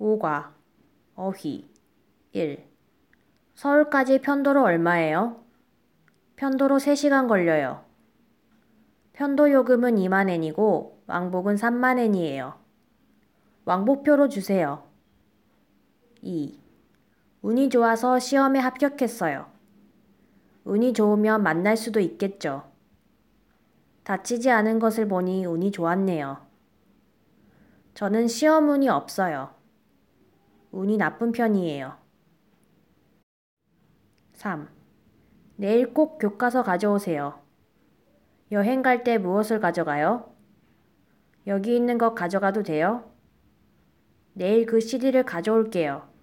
오과, 어휘. 1. 서울까지 편도로 얼마예요? 편도로 3시간 걸려요. 편도 요금은 2만 엔이고 왕복은 3만 엔이에요. 왕복표로 주세요. 2. 운이 좋아서 시험에 합격했어요. 운이 좋으면 만날 수도 있겠죠. 다치지 않은 것을 보니 운이 좋았네요. 저는 시험 운이 없어요. 운이 나쁜 편이에요. 3. 내일 꼭 교과서 가져오세요. 여행 갈 때 무엇을 가져가요? 여기 있는 것 가져가도 돼요? 내일 그 CD를 가져올게요.